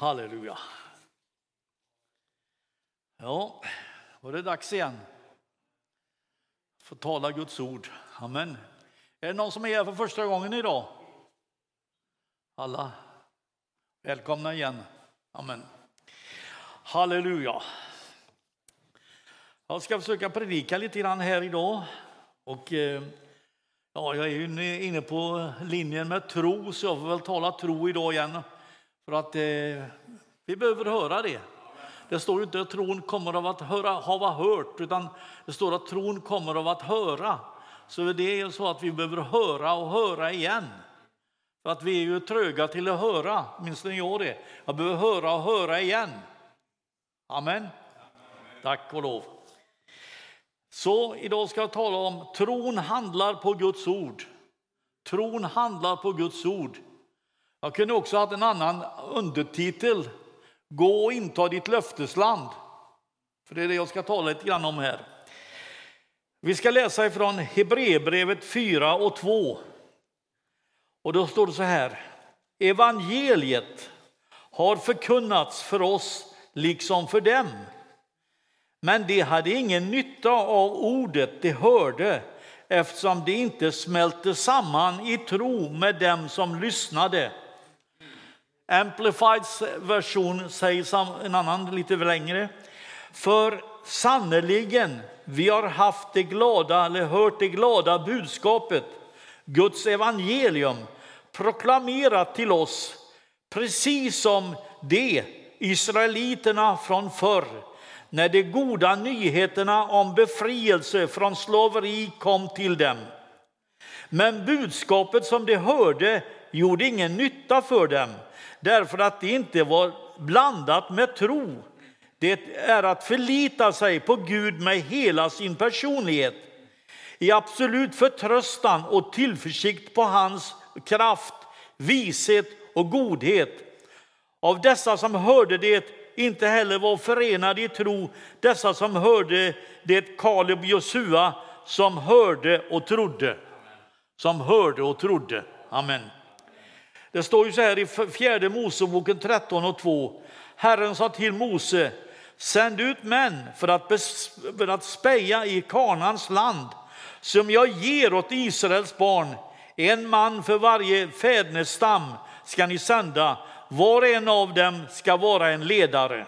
Halleluja. Ja, var det dags igen. Få tala Guds ord. Amen. Är det någon som är här för första gången idag? Alla. Välkomna igen. Amen. Halleluja. Jag ska försöka predika lite grann här idag. Och jag är ju inne på linjen med tro, så jag får väl tala tro idag igen. För att vi behöver höra det. Det står ju inte att tron kommer av att ha hört, utan det står att tron kommer av att höra. Så det är så att vi behöver höra och höra igen. För att vi är ju tröga till att höra, minst ni gör det. Jag behöver höra och höra igen. Amen. Tack och lov. Så idag ska jag tala om tron handlar på Guds ord. Tron handlar på Guds ord. Jag kunde också ha en annan undertitel. Gå och inta ditt löftesland. För det är det jag ska tala lite grann om här. Vi ska läsa ifrån Hebreerbrevet 4 och 2. Och då står det så här. Evangeliet har förkunnats för oss liksom för dem. Men de hade ingen nytta av ordet de hörde, eftersom de inte smälte samman i tro med dem som lyssnade. Amplified version säger en annan lite längre. För sannoliken vi har haft det glada eller hört det glada budskapet, Guds evangelium, proklamerat till oss, precis som de israeliterna från förr, när de goda nyheterna om befrielse från slaveri kom till dem. Men budskapet som de hörde gjorde ingen nytta för dem, därför att det inte var blandat med tro. Det är att förlita sig på Gud med hela sin personlighet, i absolut förtröstan och tillförsikt på hans kraft, vishet och godhet. Av dessa som hörde det inte heller var förenade i tro, dessa som hörde det Kaleb och Josua, som hörde och trodde. Som hörde och trodde. Amen. Det står ju så här i 4 Moseboken 13 och 2. Herren sa till Mose, sänd ut män för att speja i Kanans land, som jag ger åt Israels barn. En man för varje fädernestam ska ni sända. Var och en av dem ska vara en ledare.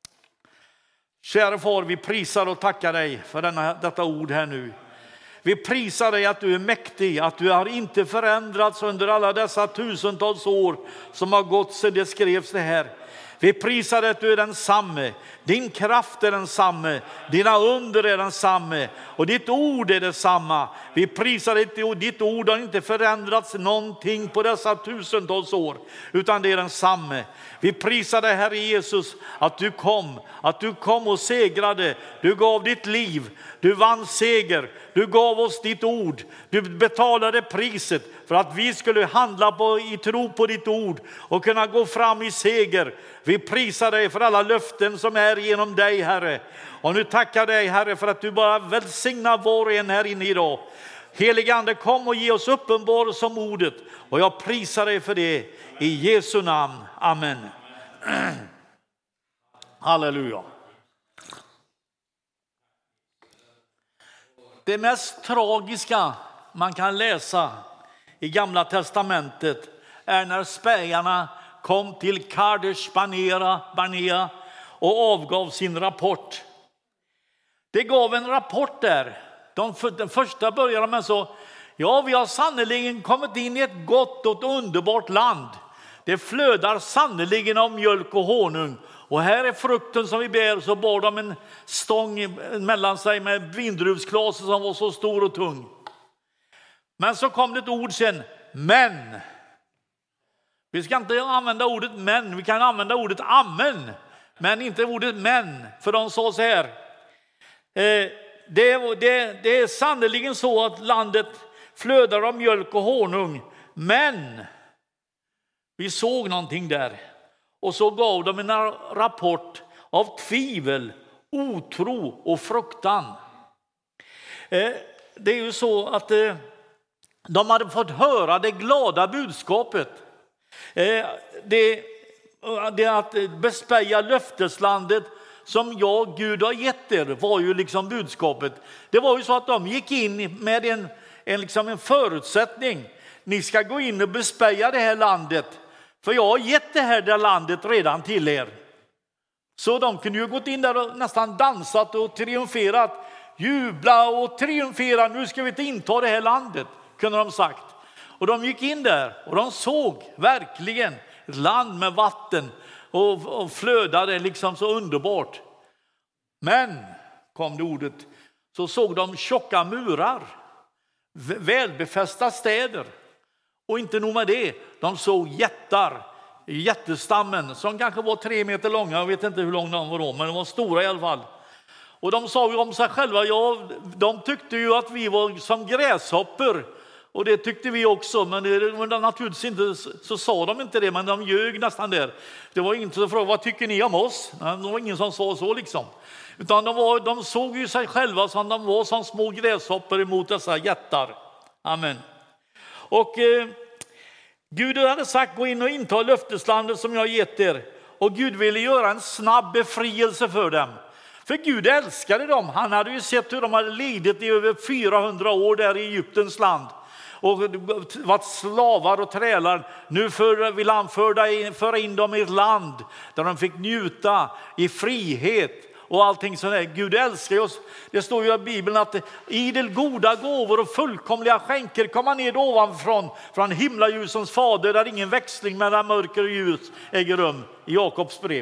Kära far, vi prisar och tackar dig för detta ord här nu. Vi prisar dig att du är mäktig, att du har inte förändrats under alla dessa tusentals år som har gått sedan det skrevs det här. Vi prisar dig att du är densamme. Din kraft är densamme. Dina under är densamme. Och ditt ord är detsamma. Vi prisar dig att ditt ord har inte förändrats någonting på dessa tusentals år. Utan det är densamme. Vi prisar dig, Herre Jesus, att du kom och segrade. Du gav ditt liv. Du vann seger. Du gav oss ditt ord. Du betalade priset för att vi skulle handla i tro på ditt ord och kunna gå fram i seger. Vi prisar dig för alla löften som är genom dig, Herre. Och nu tackar dig, Herre, för att du bara välsignar var och en här inne idag. Helige Ande, kom och ge oss uppenbar som ordet. Och jag prisar dig för det i Jesu namn. Amen. Halleluja. Det mest tragiska man kan läsa i Gamla testamentet är när spejarna kom till Kadesh Barnea och avgav sin rapport. Det gav en rapport där. Den första började med så: ja, vi har sannoliken kommit in i ett gott och underbart land. Det flödar sannoliken av mjölk och honung. Och här är frukten som vi bär. Så bar de en stång mellan sig med vindruvsglas som var så stor och tung. Men så kom det ett ord sen. Men. Vi ska inte använda ordet men. Vi kan använda ordet amen. Men inte ordet men. För de sa så här. Det är sannoliken så att landet flödar av mjölk och honung. Men. Vi såg någonting där. Och så gav de en rapport av tvivel, otro och fruktan. Det är ju så att de hade fått höra det glada budskapet. det att bespeja löfteslandet som Gud har gett er, var ju liksom budskapet. Det var ju så att de gick in med en förutsättning. Ni ska gå in och bespeja det här landet, för jag har gett det här landet redan till er. Så de kunde ju gått in där och nästan dansat och triumferat, jubla och triumfera. Nu ska vi inta det här landet, kunde de sagt. Och de gick in där och de såg verkligen ett land med vatten och flödade liksom så underbart. Men, kom det ordet, så såg de tjocka murar, välbefästa städer. Och inte nog med det, de såg jättestammen som kanske var 3 meter långa. Jag vet inte hur långa de var då, men de var stora i alla fall. Och de sa ju om sig själva, de tyckte ju att vi var som gräshoppor. Och det tyckte vi också, men naturligtvis inte, så sa de inte det, men de ljög nästan där. Det var inte så fråga, vad tycker ni om oss? Det var ingen som sa så liksom. Utan de såg ju sig själva som de var som små gräshoppor emot dessa jättar. Amen. Och Gud hade sagt, gå in och inta löfteslandet som jag har gett er. Och Gud ville göra en snabb befrielse för dem. För Gud älskade dem. Han hade ju sett hur de hade lidit i över 400 år där i Egyptens land. Och varit slavar och trälar. Nu vill han föra in dem i ett land där de fick njuta i frihet och allting sånt där. Gud älskar oss. Det står ju i Bibeln att idel goda gåvor och fullkomliga skänker kommer ned ovanifrån, från himlaljusens fader, där ingen växling mellan mörker och ljus äger rum, i Jakobs brev.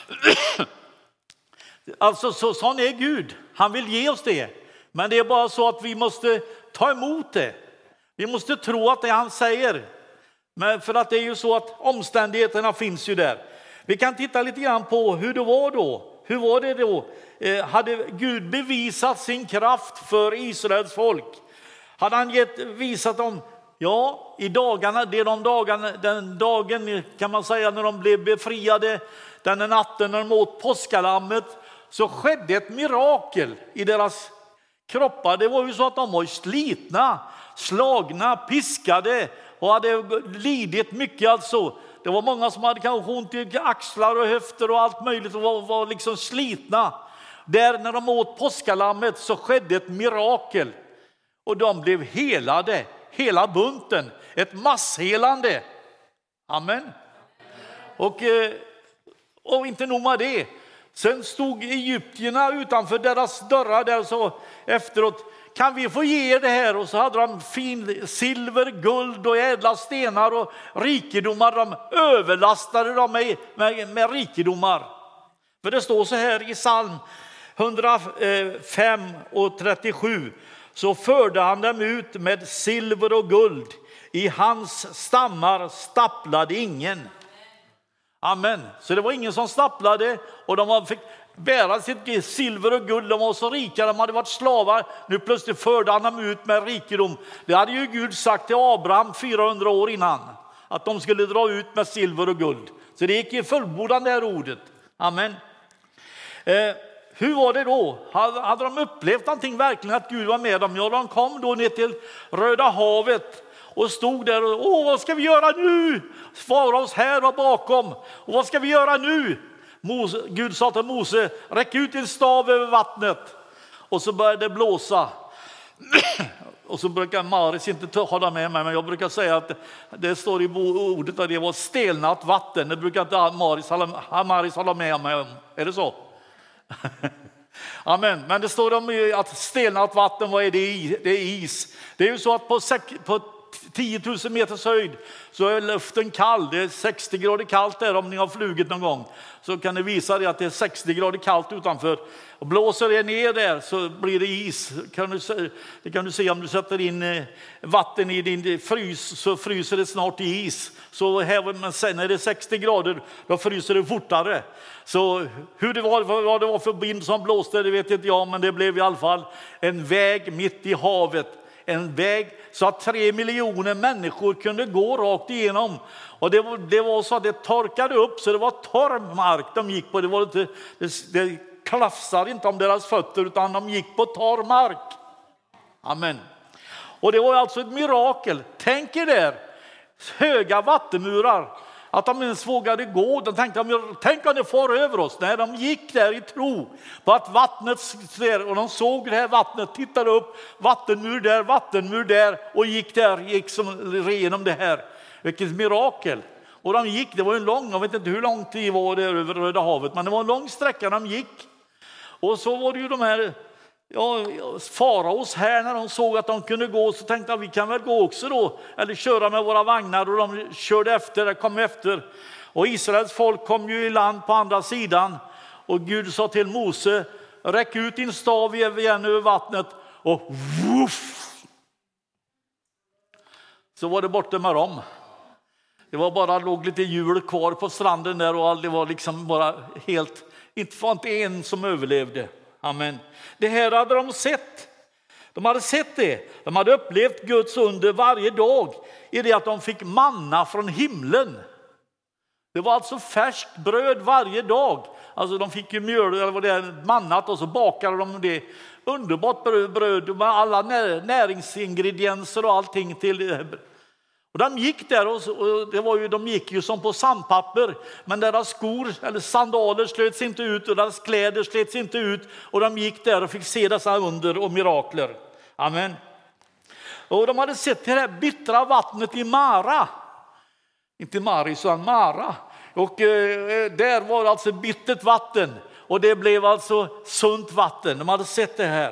Alltså sån är Gud. Han vill ge oss det. Men det är bara så att vi måste ta emot det. Vi måste tro att det han säger. Men för att det är ju så att omständigheterna finns ju där. Vi kan titta lite grann på hur det var då. Hur var det då? Hade Gud bevisat sin kraft för Israels folk? Hade han visat dem, ja, i dagarna, den dagen kan man säga när de blev befriade, den natten när de åt påskalammet, så skedde ett mirakel i deras kroppar. Det var ju så att de var slitna, slagna, piskade och hade lidit mycket alltså. Det var många som hade kanske ont i axlar och höfter och allt möjligt och var liksom slitna. Där när de åt påskalammet så skedde ett mirakel. Och de blev helade, hela bunten. Ett masshelande. Amen. Och inte nog med det. Sen stod egyptierna utanför deras dörrar där så efteråt, kan vi få ge det här? Och så hade de silver, guld och ädla stenar och rikedomar. De överlastade dem med rikedomar. För det står så här i psalm 105 och 37. Så förde han dem ut med silver och guld. I hans stammar stapplade ingen. Amen. Så det var ingen som stapplade och de fick bära sitt silver och guld. De var så rika, de hade varit slavar. Nu plötsligt förde han dem ut med rikedom. Det hade ju Gud sagt till Abraham 400 år innan. Att de skulle dra ut med silver och guld. Så det gick i fullbordan det här ordet. Amen. Hur var det då? Hade de upplevt någonting verkligen att Gud var med dem? Ja, de kom då ner till Röda havet. Och stod där och, vad ska vi göra nu? Svara oss här och bakom. Och vad ska vi göra nu? Gud sa till Mose, räck ut din stav över vattnet. Och så började det blåsa. Och så brukar Maris inte hålla med mig, men jag brukar säga att det står i ordet att det var stelnat vatten. Det brukar inte Maris hålla med mig om. Är det så? Amen. Men det står om att stelnat vatten, vad är det? Det är is. Det är ju så att på 10 000 meters höjd så är luften kall. Det är 60 grader kallt där. Om ni har flugit någon gång så kan det visa det att det är 60 grader kallt utanför. Och blåser det ner där så blir det is. Det kan du se om du sätter in vatten i din frys, så fryser det snart i is. Så men sen när det är 60 grader då fryser det fortare. Så hur det var, vad det var för vind som blåste, det vet inte jag, men det blev i alla fall en väg mitt i havet. En väg så att 3 miljoner människor kunde gå rakt igenom. Och det var så att det torkade upp, så det var torr mark de gick på. Det klafsade inte om deras fötter, utan de gick på torr mark. Amen. Och det var alltså ett mirakel. Tänk er där, höga vattenmurar. Att de ens vågade gå. De tänkte, tänk om det far över oss. Nej, de gick där i tro på att vattnet där, och de såg det här vattnet, tittade upp, vattenmur där och gick som genom det här. Vilket mirakel. Och de gick, det var en lång, jag vet inte hur lång tid var det över Röda havet, men det var en lång sträcka de gick. Och så var det ju de här faraos här, när de såg att de kunde gå, så tänkte vi kan väl gå också då, eller köra med våra vagnar, och de körde efter, kom efter. Och Israels folk kom ju i land på andra sidan, och Gud sa till Mose, räck ut din stav igen över vattnet, och woof, så var det borta med dem. Det var bara låg lite hjul kvar på stranden där, och det var liksom bara helt, inte var inte en som överlevde. Amen. Det här hade de sett. De hade sett det. De hade upplevt Guds under varje dag i det att de fick manna från himlen. Det var alltså färskt bröd varje dag. Alltså de fick ju mjöl eller vad det är, mannat, och så bakade de det. Underbart bröd med alla näringsingredienser och allting till. Och de gick där, och de gick ju som på sandpapper, men deras skor eller sandaler slöts inte ut och deras kläder slöts inte ut, och de gick där och fick se dessa under och mirakler. Amen. Och de hade sett det här bittra vattnet i Mara. Inte Maris utan Mara. Och där var det alltså bittert vatten, och det blev alltså sunt vatten. De hade sett det här.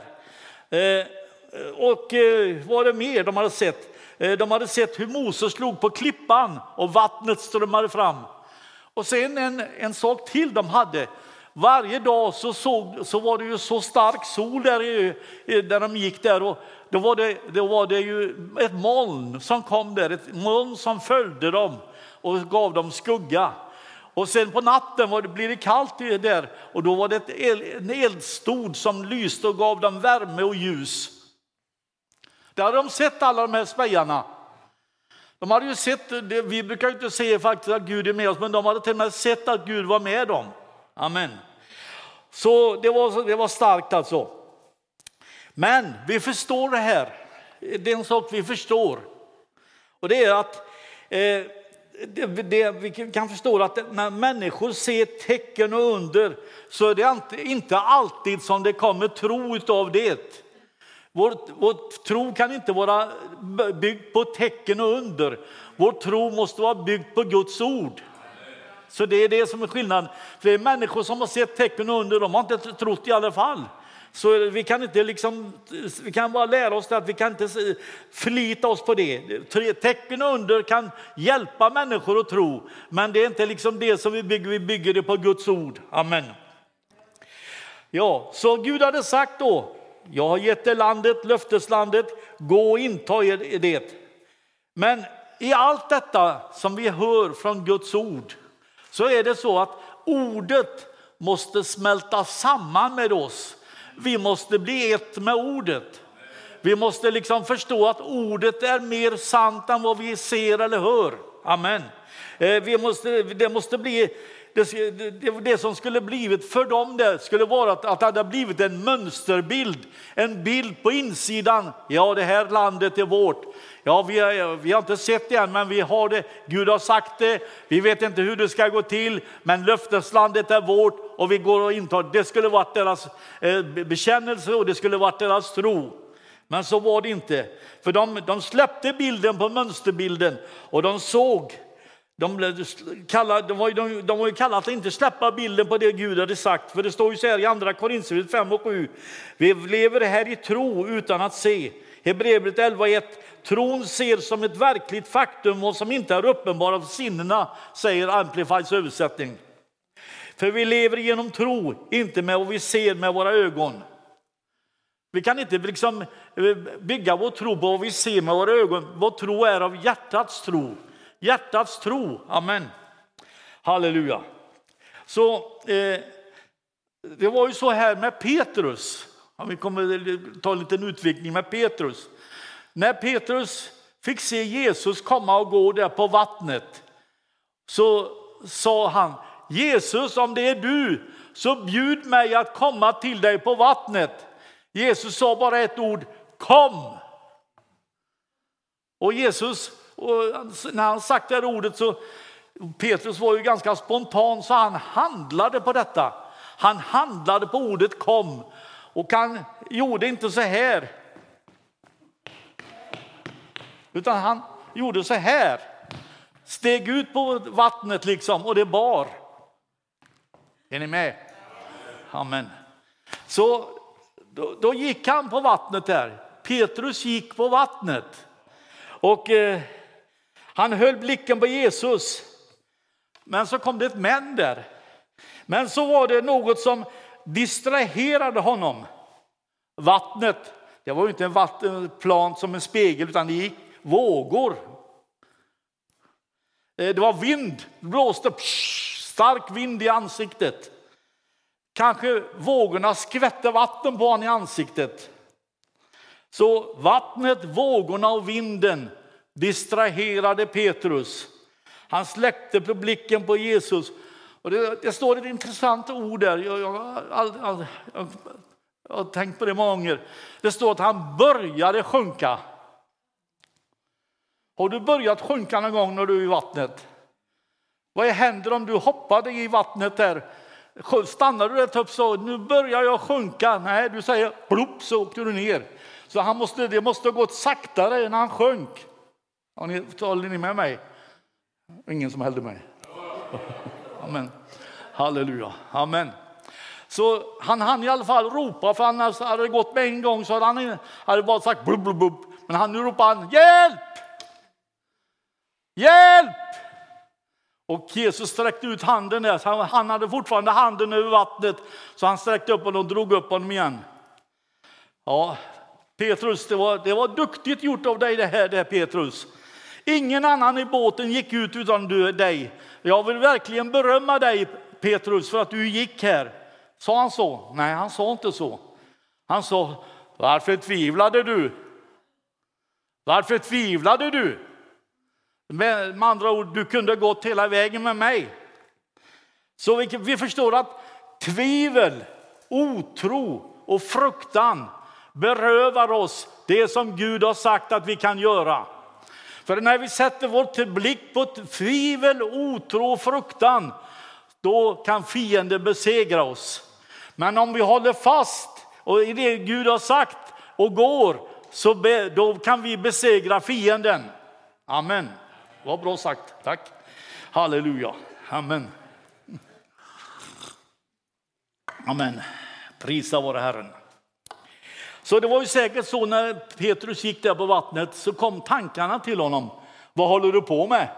Och vad var det mer de hade sett? De hade sett hur Moses slog på klippan och vattnet strömmade fram. Och sen en sak till de hade. Varje dag så var det ju så stark sol där de gick där. Och då var det ju ett moln som kom där. Ett moln som följde dem och gav dem skugga. Och sen på natten blev det kallt där. Och då var det en eldstod som lyste och gav dem värme och ljus. Där hade de sett alla de här spejarna. De hade ju sett, vi brukar inte se faktiskt att Gud är med oss, men de hade till och med sett att Gud var med dem. Amen. Så det var starkt alltså. Men vi förstår det här. Det är en sak vi förstår. Och det är att vi kan förstå att när människor ser tecken och under, så är det inte alltid som det kommer tro utav det. Vår tro kan inte vara byggd på tecken och under. Vår tro måste vara byggd på Guds ord. Så det är det som är skillnaden. För det är människor som har sett tecken och under, de har inte trott i alla fall. Så vi kan inte vi kan bara lära oss att vi kan inte förlita oss på det. Tecken och under kan hjälpa människor att tro, men det är inte liksom det som vi bygger det på Guds ord. Amen. Ja, så Gud hade sagt då, jag har gett er landet, löfteslandet, gå och inta er det. Men i allt detta som vi hör från Guds ord, så är det så att ordet måste smälta samman med oss. Vi måste bli ett med ordet. Vi måste liksom förstå att ordet är mer sant än vad vi ser eller hör. Amen. Det måste bli det som skulle blivit för dem där skulle vara att det hade blivit en mönsterbild, en bild på insidan. Ja, det här landet är vårt. Ja, vi har inte sett det än, men vi har det. Gud har sagt det. Vi vet inte hur det ska gå till, men löfteslandet är vårt och vi går och intar. Det skulle varit deras bekännelse och det skulle varit deras tro. Men så var det inte. För de släppte bilden på mönsterbilden och de såg. De var ju kallade att inte släppa bilden på det Gud hade sagt. För det står ju så här i andra Korinthierbrevet 5 och 7. Vi lever här i tro utan att se. Hebreerbrevet 11:1. Tron ser som ett verkligt faktum och som inte är uppenbara för sinnena, säger Amplifieds översättning. För vi lever genom tro, inte med vad vi ser med våra ögon. Vi kan inte liksom bygga vår tro på vad vi ser med våra ögon. Vår tro är av hjärtats tro. Hjärtats tro. Amen. Halleluja. Så det var ju så här med Petrus. Vi kommer ta en liten utvikning med Petrus. När Petrus fick se Jesus komma och gå där på vattnet, så sa han: Jesus, om det är du, så bjud mig att komma till dig på vattnet. Jesus sa bara ett ord: kom. Och Jesus, och när han sagt det här ordet, så Petrus var ju ganska spontan, så han handlade på detta. Han handlade på ordet kom. Och han gjorde inte så här, utan han gjorde så här. Steg ut på vattnet liksom, och det bar. Är ni med? Amen. Så då gick han på vattnet där. Petrus gick på vattnet. Och han höll blicken på Jesus. Men så kom det ett men där. Men så var det något som distraherade honom. Vattnet, det var ju inte en vattenplan som en spegel, utan det gick vågor. Det var vind, det blåste stark vind i ansiktet. Kanske vågorna skvätte vatten på honom i ansiktet. Så vattnet, vågorna och vinden distraherade Petrus. Han släppte på blicken på Jesus. Och det står ett intressant ord där. Jag har tänkt på det många gånger. Det står att han började sjunka. Har du börjat sjunka någon gång när du är i vattnet? Vad händer om du hoppade i vattnet där? Stannar du där upp så, nu börjar jag sjunka. Nej, du säger plopp, så åkte du ner. Så det måste ha gått saktare när han sjönk. Håller ni med mig? Ingen som hällde mig. Amen. Halleluja. Amen. Så han hann i alla fall ropa, för annars hade det gått med en gång så hade bara sagt blub, blub, blub. Men nu ropade han, hjälp! Hjälp! Och Jesus sträckte ut handen där. Så han hade fortfarande handen över vattnet. Så han sträckte upp honom och drog upp honom igen. Ja, Petrus, det var duktigt gjort av dig det här Petrus. Ingen annan i båten gick ut utan dig. Jag vill verkligen berömma dig Petrus för att du gick här. Sa han så? Nej, han sa inte så. Han sa, varför tvivlade du? Varför tvivlade du? Med andra ord, du kunde gått hela vägen med mig. Så vi förstår att tvivel, otro och fruktan berövar oss det som Gud har sagt att vi kan göra. För när vi sätter vår blick på tvivel, otro och fruktan, då kan fienden besegra oss. Men om vi håller fast och i det Gud har sagt och går, så då kan vi besegra fienden. Amen. Vad bra sagt. Tack. Halleluja. Amen. Amen. Prisa vare Herren. Så det var ju säkert så när Petrus gick där på vattnet, så kom tankarna till honom. Vad håller du på med?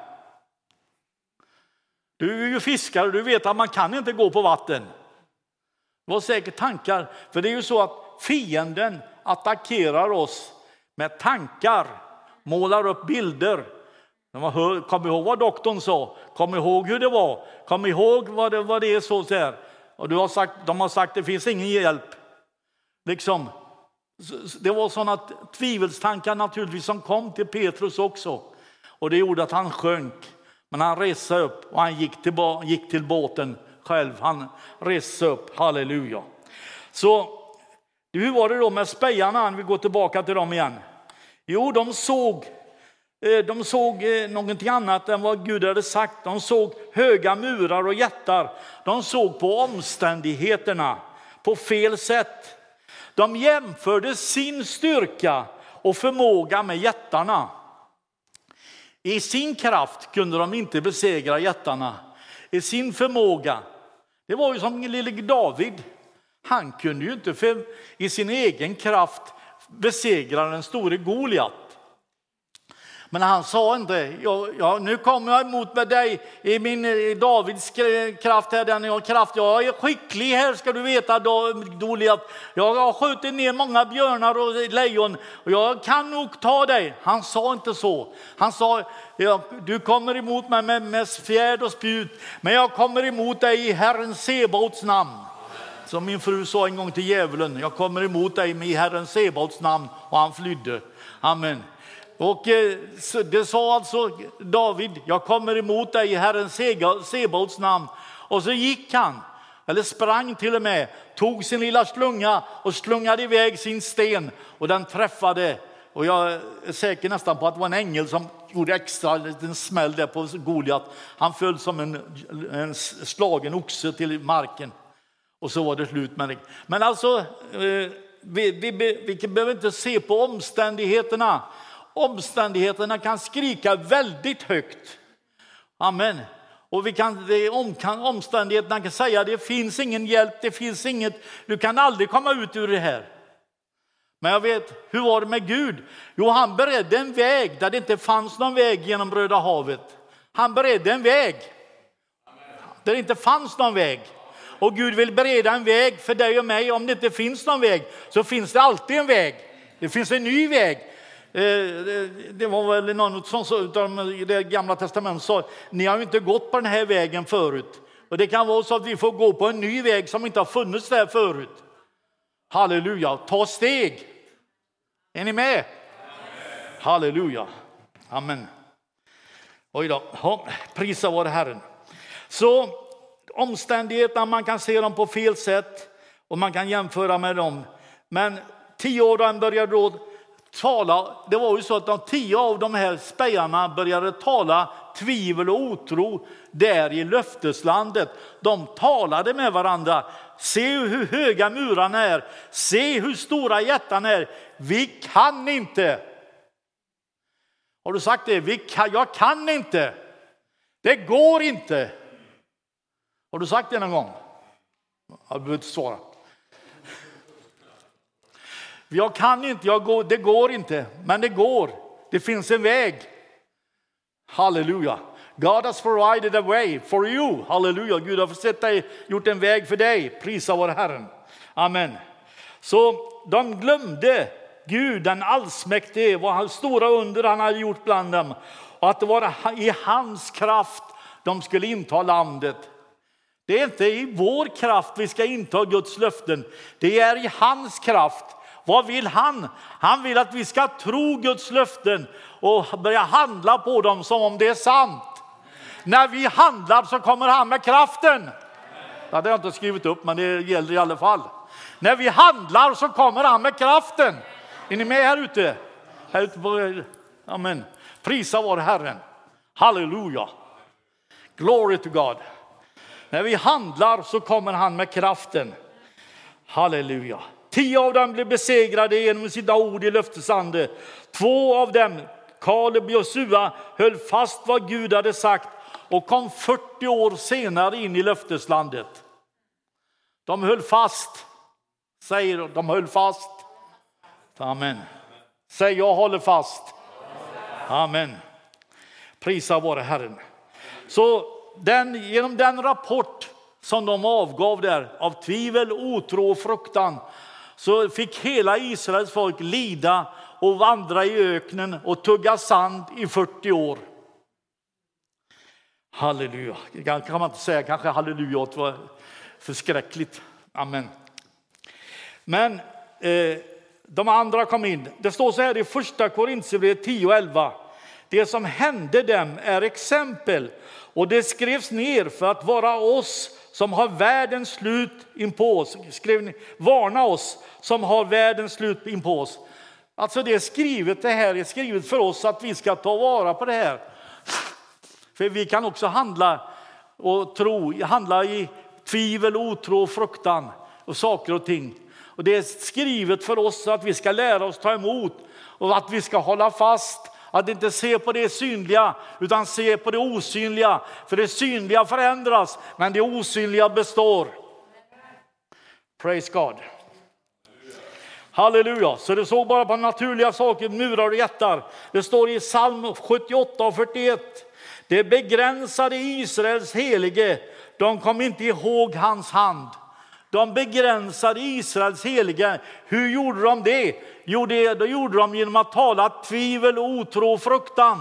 Du är ju fiskare, du vet att man kan inte gå på vatten. Det var säkert tankar. För det är ju så att fienden attackerar oss med tankar. Målar upp bilder. Kom ihåg vad doktorn sa. Kom ihåg hur det var. Kom ihåg vad det är så där. Och de har sagt det finns ingen hjälp. Liksom. Det var sådana tvivelstankar naturligtvis som kom till Petrus också. Och det gjorde att han sjönk. Men han reste upp och han gick till båten själv. Han reste upp. Halleluja. Så hur var det då med spejarna? Vi går tillbaka till dem igen. Jo, de såg någonting annat än vad Gud hade sagt. De såg höga murar och jättar. De såg på omständigheterna på fel sätt. De jämförde sin styrka och förmåga med jättarna. I sin kraft kunde de inte besegra jättarna. I sin förmåga. Det var ju som lille David. Han kunde ju inte i sin egen kraft besegra den store Goliat. Men han sa inte, nu kommer jag emot med dig i min Davids kraft här, den jag har kraft. Jag är skicklig här, ska du veta, Goliat. Jag har skjutit ner många björnar och lejon och jag kan nog ta dig. Han sa inte så. Han sa, du kommer emot mig med svärd och spjut, men jag kommer emot dig i Herren Sebaots namn. Som min fru sa en gång till djävulen, jag kommer emot dig med Herren Sebaots namn, och han flydde. Amen. Och det sa alltså David, jag kommer emot dig i Herren Sebaots namn. Och så gick han, eller sprang till och med, tog sin lilla slunga och slungade iväg sin sten. Och den träffade Och jag är säker nästan på att det var en ängel som gjorde extra liten smäll där på Goliat. Han föll som en slagen oxe till marken. Och så var det slut med det. Men alltså, vi behöver inte se på omständigheterna. Omständigheterna kan skrika väldigt högt. Amen. Och omständigheterna kan säga det finns ingen hjälp, det finns inget, du kan aldrig komma ut ur det här. Men jag vet, hur var det med Gud? Jo, han beredde en väg där det inte fanns någon väg genom Röda havet. Han beredde en väg där det inte fanns någon väg. Och Gud vill bereda en väg för dig och mig. Om det inte finns någon väg så finns det alltid en väg. Det finns en ny väg. Det var väl någon som sa i det gamla testamentet sa, ni har ju inte gått på den här vägen förut. Och det kan vara så att vi får gå på en ny väg som inte har funnits där förut. Halleluja, ta steg. Är ni med? Amen. Halleluja, amen. Oj då, prisa vare Herren. Så omständigheterna, man kan se dem på fel sätt och man kan jämföra med dem. Men 10 år de började då tala, det var ju så att de 10 av de här spejarna började tala tvivel och otro där i löfteslandet. De talade med varandra. Se hur höga murarna är. Se hur stora jättarna är. Vi kan inte. Har du sagt det? Jag kan inte. Det går inte. Har du sagt det någon gång? Jag behöver inte svara. Jag kan inte, det går inte. Men det går. Det finns en väg. Halleluja. God has provided a way for you. Halleluja. Gud har gjort en väg för dig. Prisa vår Herren. Amen. Så de glömde Gud, den allsmäktige, vad stora under han hade gjort bland dem. Och att det var i hans kraft de skulle inta landet. Det är inte i vår kraft vi ska inta Guds löften. Det är i hans kraft. Vad vill han? Han vill att vi ska tro Guds löften och börja handla på dem som om det är sant. När vi handlar så kommer han med kraften. Ja, det har jag inte skrivit upp, men det gäller i alla fall. När vi handlar så kommer han med kraften. Är ni med här ute? Här ute på, amen. Prisa vår Herren. Halleluja. Glory to God. När vi handlar så kommer han med kraften. Halleluja. 10 av dem blev besegrade genom sina ord i löftesande. 2 av dem, Kaleb och Josua, höll fast vad Gud hade sagt och kom 40 år senare in i löfteslandet. De höll fast. Säger de höll fast. Amen. Säg jag håller fast. Amen. Prisa vare Herren. Så genom den rapport som de avgav där av tvivel, otro och fruktan, så fick hela Israels folk lida och vandra i öknen och tugga sand i 40 år. Halleluja. Kan man inte säga kanske halleluja, det var förskräckligt. Amen. Men de andra kom in. Det står så här i första Korinthierbrevet 10:11. Det som hände dem är exempel och det skrevs ner för att vara oss som har världens slut in på oss. Varna oss som har världens slut in på oss. Alltså det är skrivet för oss att vi ska ta vara på det här. För vi kan också handla i tvivel, otro och fruktan och saker och ting. Och det är skrivet för oss att vi ska lära oss ta emot och att vi ska hålla fast. Att inte se på det synliga utan se på det osynliga. För det synliga förändras men det osynliga består. Praise God. Halleluja. Så det såg bara på naturliga saker, murar och jättar. Det står i psalm 78 och 41. Det begränsade Israels helige. De kom inte ihåg hans hand. De begränsade Israels helige. Hur gjorde de det? Jo, det gjorde de genom att tala tvivel, otro och fruktan.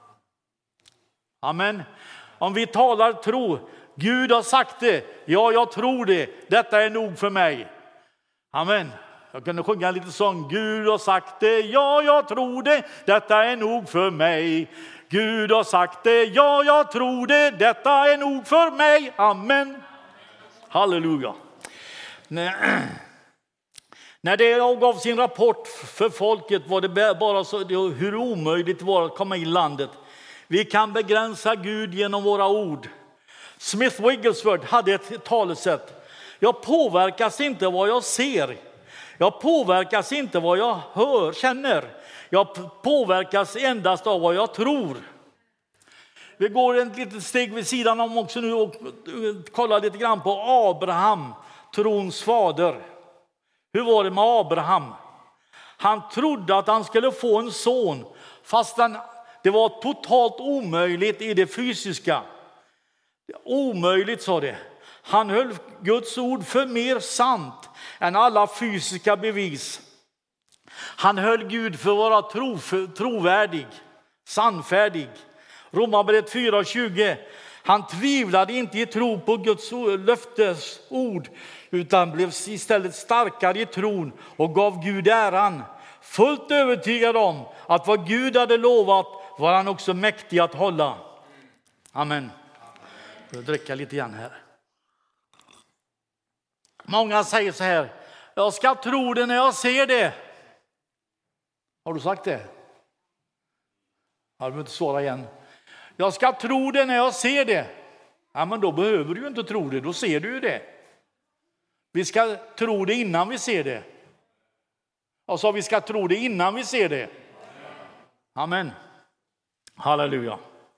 Amen. Om vi talar tro, Gud har sagt det. Ja, jag tror det. Detta är nog för mig. Amen. Jag kunde sjunga en liten sång. Gud har sagt det. Ja, jag tror det. Detta är nog för mig. Gud har sagt det. Ja, jag tror det. Detta är nog för mig. Amen. Halleluja. När det gav sin rapport för folket var det bara så hur omöjligt det var att komma in i landet. Vi kan begränsa Gud genom våra ord. Smith Wigglesworth hade ett talesätt. Jag påverkas inte vad jag ser. Jag påverkas inte vad jag hör, känner. Jag påverkas endast av vad jag tror. Vi går ett litet steg vid sidan om också nu och kollar lite grann på Abraham, trons fader. Hur var det med Abraham? Han trodde att han skulle få en son, fast det var totalt omöjligt i det fysiska. Omöjligt, sa det. Han höll Guds ord för mer sant än alla fysiska bevis. Han höll Gud för att vara trovärdig, sannfärdig. Romarbrevet 4:20. Han tvivlade inte i tro på Guds löftesord, utan blev istället starkare i tron och gav Gud äran. Fullt övertygad om att vad Gud hade lovat var han också mäktig att hålla. Amen. Jag dricker lite grann här. Många säger så här: jag ska tro det när jag ser det. Har du sagt det? Jag behöver inte svara igen. Jag ska tro det när jag ser det. Ja, men då behöver du ju inte tro det, då ser du ju det. Vi ska tro det innan vi ser det. Och så vi ska tro det innan vi ser det. Amen. Halleluja.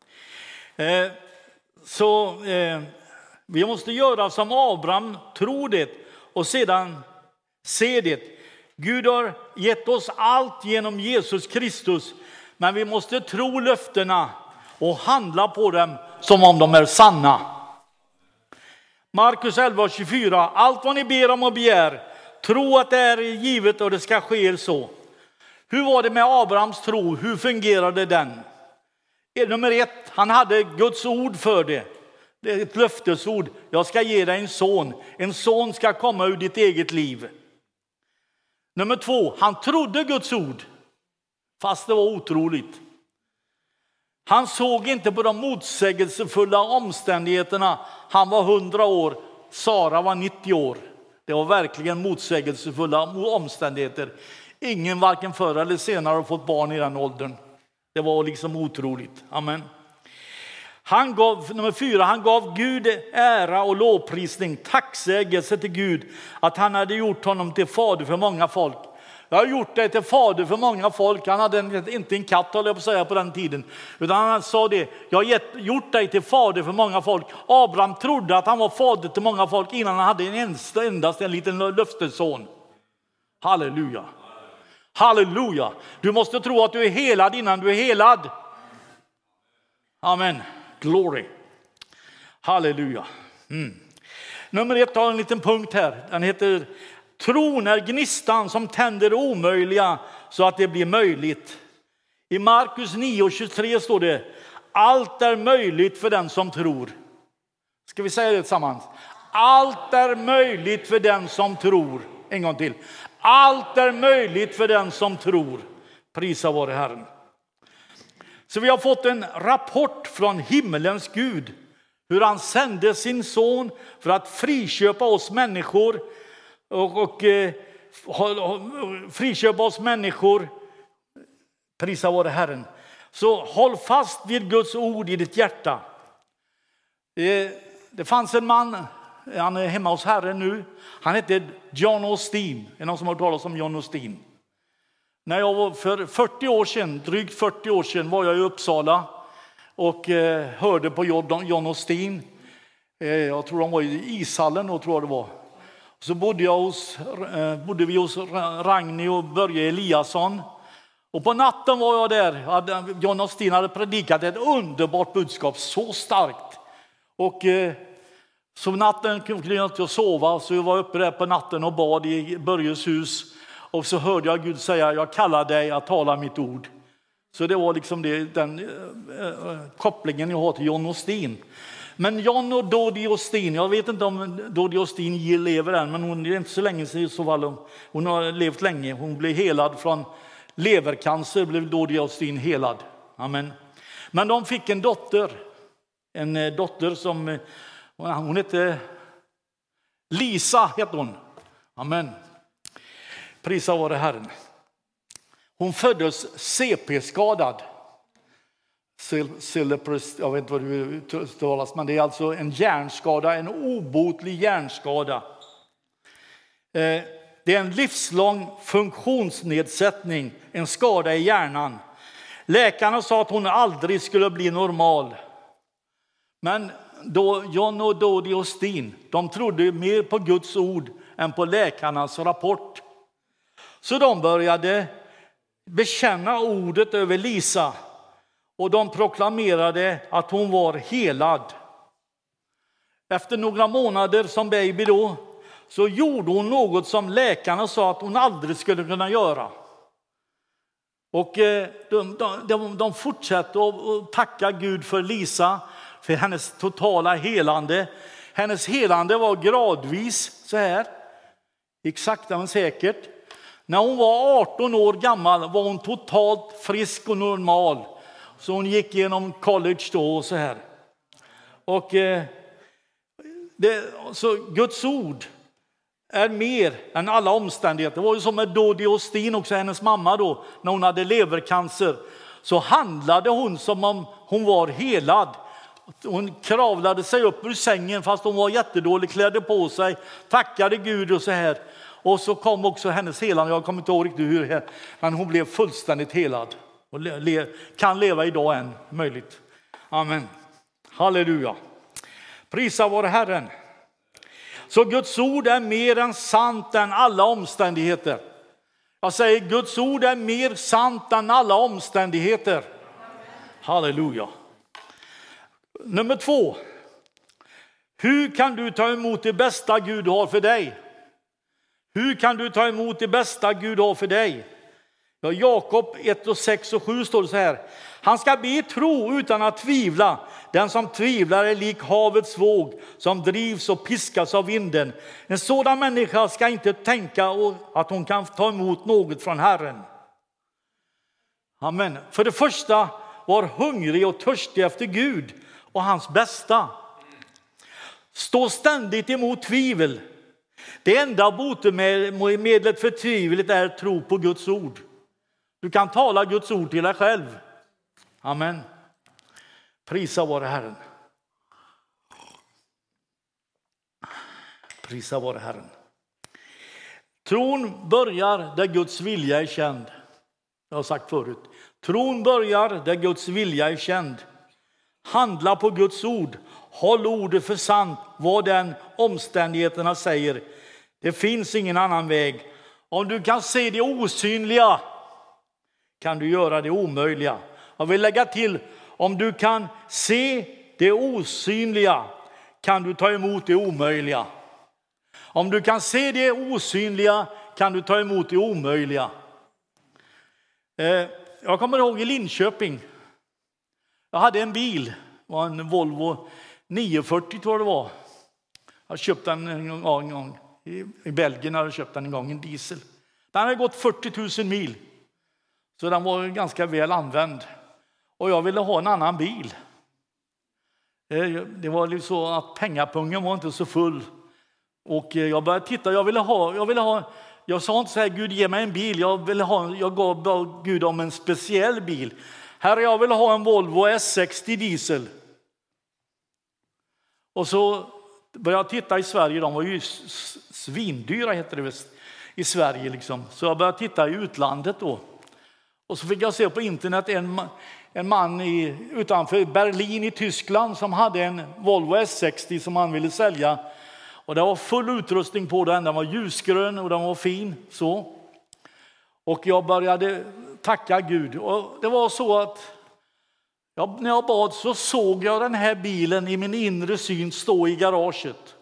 Vi måste göra som Abraham, tro det och sedan se det. Gud har gett oss allt genom Jesus Kristus, men vi måste tro löftena och handla på dem som om de är sanna. Markus 11:24. Allt vad ni ber om och begär, tro att det är givet och det ska ske så. Hur var det med Abrahams tro? Hur fungerade den? Nummer 1, han hade Guds ord för det. Det är ett löftesord. Jag ska ge dig en son. En son ska komma ur ditt eget liv. Nummer 2, han trodde Guds ord, fast det var otroligt. Han såg inte på de motsägelsefulla omständigheterna. Han var 100 år, Sara var 90 år. Det var verkligen motsägelsefulla omständigheter. Ingen varken förr eller senare har fått barn i den åldern. Det var liksom otroligt. Amen. Nummer 4, han gav Gud ära och lovprisning, tacksägelse till Gud att han hade gjort honom till fader för många folk. Jag har gjort dig till fader för många folk. Han hade inte en katt, håller jag på att säga, på den tiden. Utan han sa det: jag har gjort dig till fader för många folk. Abraham trodde att han var fader till många folk innan han hade endast en liten löftesson. Halleluja. Halleluja. Du måste tro att du är helad innan du är helad. Amen. Glory. Halleluja. Nummer 1 har en liten punkt här. Den heter: tron är gnistan som tänder det omöjliga så att det blir möjligt. I Markus 9:23 står det: allt är möjligt för den som tror. Ska vi säga det tillsammans? Allt är möjligt för den som tror. En gång till. Allt är möjligt för den som tror. Prisa vare Herren. Så vi har fått en rapport från himmelens Gud. Hur han sände sin son för att friköpa oss människor. Och friköpa oss människor. Prisa vare Herren. Så håll fast vid Guds ord i ditt hjärta. Det fanns en man, han är hemma hos Herren nu. Han hette John Osteen. Är någon som har hört talas om John Osteen? När jag var för 40 år sedan, drygt 40 år sedan, var jag i Uppsala och hörde på John Osteen. Jag tror de var i ishallen och tror jag det var. Så bodde vi hos Ragni och Börje Eliasson. Och på natten var jag där. John Osteen hade predikat ett underbart budskap, så starkt. Och så natten kunde jag inte sova, så jag var uppe där på natten och bad i Börjes hus. Och så hörde jag Gud säga: jag kallar dig att tala mitt ord. Så det var liksom den kopplingen jag har till John Osteen. Men John och Dodie Osteen, jag vet inte om Dodie Osteen lever än, men hon är inte så länge sedan, så fall hon har levt länge. Hon blev helad från levercancer, blev Dodie Osteen helad. Amen. Men de fick en dotter som hon hette Lisa, heter hon. Amen. Prisa vare Herren. Hon föddes CP-skadad. Jag vet inte vad det uttalas, men det är alltså en hjärnskada, en obotlig hjärnskada. Det är en livslång funktionsnedsättning, en skada i hjärnan. Läkarna sa att hon aldrig skulle bli normal. Men då John och Dodie och Steen, de trodde mer på Guds ord än på läkarnas rapport. Så de började bekänna ordet över Lisa och de proklamerade att hon var helad. Efter några månader som baby då så gjorde hon något som läkarna sa att hon aldrig skulle kunna göra. Och de fortsatte att tacka Gud för Lisa, för hennes totala helande. Hennes helande var gradvis så här, exakt men säkert. När hon var 18 år gammal var hon totalt frisk och normal. Så hon gick igenom college då och så här. Och så Guds ord är mer än alla omständigheter. Det var ju som med Dodie och Steen, också hennes mamma då, när hon hade levercancer. Så handlade hon som om hon var helad. Hon kravlade sig upp ur sängen fast hon var jättedålig, klädde på sig, tackade Gud och så här. Och så kom också hennes helande, jag kommer inte ihåg riktigt hur, men hon blev fullständigt helad. Och kan leva idag än, möjligt. Amen. Halleluja. Prisa vare Herren. Så Guds ord är mer än sant än alla omständigheter. Jag säger Guds ord är mer sant än alla omständigheter. Halleluja. Nummer 2. Hur kan du ta emot det bästa Gud har för dig? Hur kan du ta emot det bästa Gud har för dig? Ja, Jakob 1, 6 och 7 står det så här. Han ska be i tro utan att tvivla. Den som tvivlar är lik havets våg som drivs och piskas av vinden. En sådan människa ska inte tänka att hon kan ta emot något från Herren. Amen. För det första, var hungrig och törstig efter Gud och hans bästa. Stå ständigt emot tvivel. Det enda botemedlet för tvivlet är tro på Guds ord. Du kan tala Guds ord till dig själv. Amen. Prisa vare Herren. Prisa vare Herren. Tron börjar där Guds vilja är känd. Jag har sagt förut. Tron börjar där Guds vilja är känd. Handla på Guds ord. Håll ordet för sant. Vad den omständigheterna säger. Det finns ingen annan väg. Om du kan se det osynliga kan du göra det omöjliga. Jag vill lägga till, om du kan se det osynliga kan du ta emot det omöjliga. Om du kan se det osynliga kan du ta emot det omöjliga. Jag kommer ihåg i Linköping. Jag hade en bil, det var en Volvo 940 tror jag det var. Jag köpte den en gång i Belgien, hade jag köpt den en gång, en diesel. Den hade gått 40 000 mil. Så den var ganska väl använd. Och jag ville ha en annan bil. Det var liksom så att pengapungen var inte så full. Och jag började titta, jag sa inte så här, Gud ge mig en bil. Jag gav Gud om en speciell bil. Herre, jag vill ha en Volvo S60 diesel. Och så började jag titta i Sverige, de var ju svindyra heter det visst, i Sverige liksom. Så jag började titta i utlandet då. Och så fick jag se på internet en man utanför Berlin i Tyskland som hade en Volvo S60 som han ville sälja. Och det var full utrustning på den. Den var ljusgrön och den var fin. Så. Och jag började tacka Gud. Och det var så att när jag bad så såg jag den här bilen i min inre syn stå i garaget.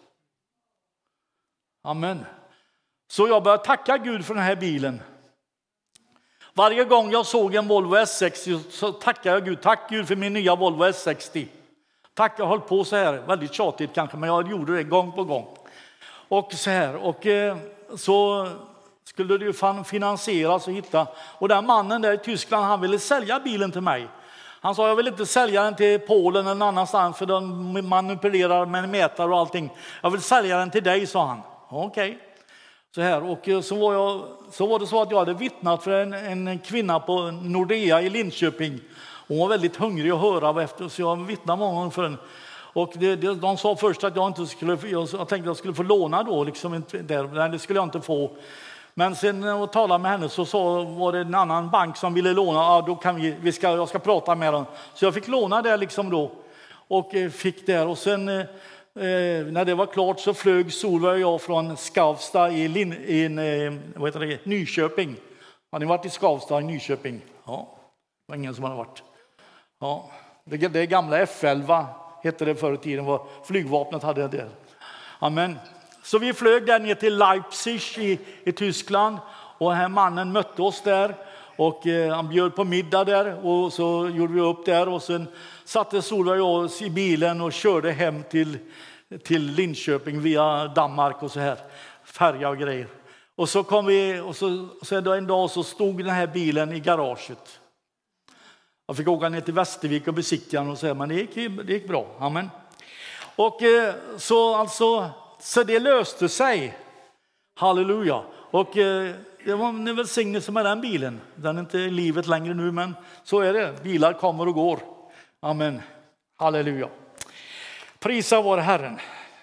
Amen. Så jag började tacka Gud för den här bilen. Varje gång jag såg en Volvo S60 så tackade jag Gud. Tack Gud för min nya Volvo S60. Tack, jag höll på så här. Väldigt tjatigt kanske, men jag gjorde det gång på gång. Och så här. Och så skulle det ju finansieras och hitta. Och den mannen där i Tyskland, han ville sälja bilen till mig. Han sa, jag vill inte sälja den till Polen eller någon annanstans för de manipulerar med mätare och allting. Jag vill sälja den till dig, sa han. Okej. Så här, och så var det så att jag hade vittnat för en kvinna på Nordea i Linköping. Hon var väldigt hungrig att höra efter, så jag vittnade många gånger för henne. Och de sa först att jag inte skulle, jag tänkte att jag skulle få låna då, liksom där, det skulle jag inte få. Men sen när jag talade med henne så var det en annan bank som ville låna. Ja, då kan jag ska prata med dem. Så jag fick låna där liksom då. Och fick där. Och sen när det var klart så flög Solveig och jag från Skavsta i Nyköping. Har ni varit i Skavsta i Nyköping? Ja, det var ingen som hade varit. Ja, det gamla F11 hette det förr i tiden. Var flygvapnet hade det. Amen. Så vi flög där ner till Leipzig i Tyskland. Och här mannen mötte oss där. Och han bjöd på middag där. Och så gjorde vi upp där. Och sen satte Solveig och oss i bilen och körde hem till Linköping via Danmark och så här. Färja och grejer. Och så kom vi, och så en dag så stod den här bilen i garaget. Jag fick åka ner till Västervik och besiktiga den och säga, men det gick bra. Amen. Och så det löste sig. Halleluja. Och det var en välsignelse med den bilen. Den är inte i livet längre nu, men så är det. Bilar kommer och går. Amen. Halleluja. Prisa vår Herren.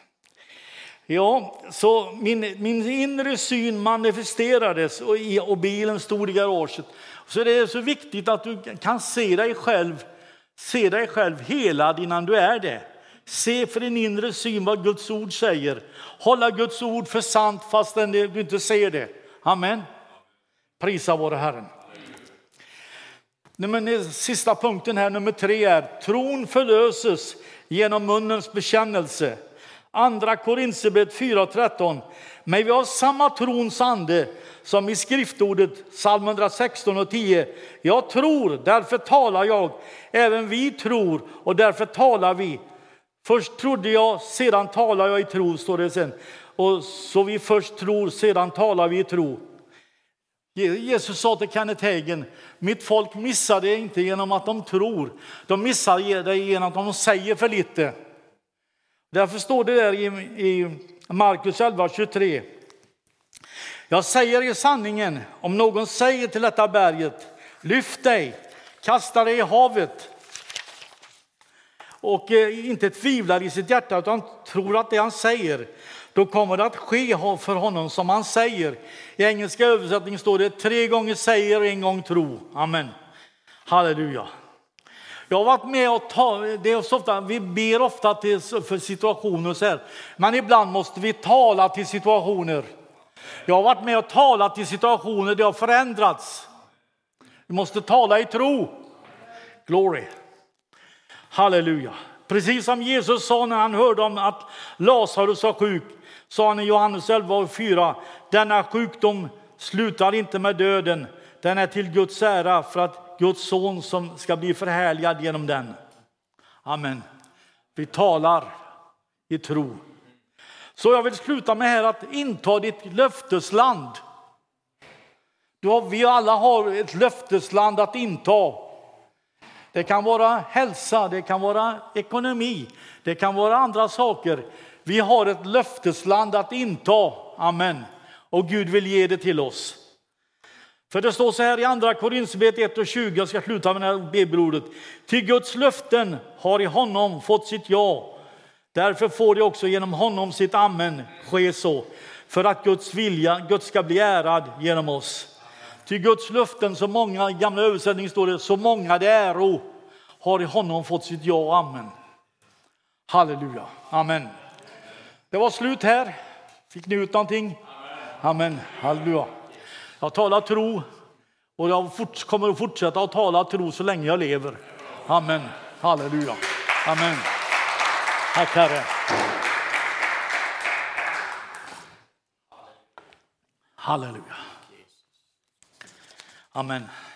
Ja, så min inre syn manifesterades och bilen stod i garaget. Så det är så viktigt att du kan se dig själv helad innan du är det. Se för din inre syn vad Guds ord säger. Hålla Guds ord för sant fastän du inte ser det. Amen. Prisa vår Herren. Sista punkten här, nummer 3 är: tron förlöses genom munnens bekännelse. Andra Korinthierbrevet 4:13. Men vi har samma trons ande som i skriftordet psalm 116:10. Jag tror, därför talar jag. Även vi tror och därför talar vi. Först trodde jag, sedan talar jag i tro, står det sen. Och så vi först tror, sedan talar vi i tro. Jesus sa till Kenneth Hagin: mitt folk missar det inte genom att de tror. De missar det genom att de säger för lite. Därför står det där i Markus 11:23. Jag säger er sanningen, om någon säger till detta berget, lyft dig, kasta dig i havet, och inte tvivlar i sitt hjärta utan tror att det han säger, då kommer det att ske för honom som han säger. I engelska översättning står det 3 gånger säger och 1 gång tro. Amen. Halleluja. Jag har varit med och vi ber ofta för situationer så här. Men ibland måste vi tala till situationer. Jag har varit med och talat till situationer där har förändrats. Vi måste tala i tro. Glory. Halleluja. Precis som Jesus sa när han hörde om att Lazarus var sjuk, sa han i Johannes 11:4. Denna sjukdom slutar inte med döden. Den är till Guds ära för att Guds son som ska bli förhärligad genom den. Amen. Vi talar i tro. Så jag vill sluta med här att inta ditt löftesland. Vi alla har ett löftesland att inta. Det kan vara hälsa, det kan vara ekonomi, det kan vara andra saker. Vi har ett löftesland att inta. Amen. Och Gud vill ge det till oss. För det står så här i andra Korinthierbrevet 1:20, jag ska sluta med det här bibelordet. Till Guds löften har i honom fått sitt ja. Därför får det också genom honom sitt amen ske så. För att Gud ska bli ärad genom oss. Till Guds löften, så många, i gamla översättningen står det, så många det äro har i honom fått sitt ja och amen. Halleluja. Amen. Det var slut här. Fick ni ut någonting? Amen. Halleluja. Jag talar tro och jag kommer att fortsätta att tala tro så länge jag lever. Amen. Halleluja. Amen. Tack Herre. Halleluja. Amen.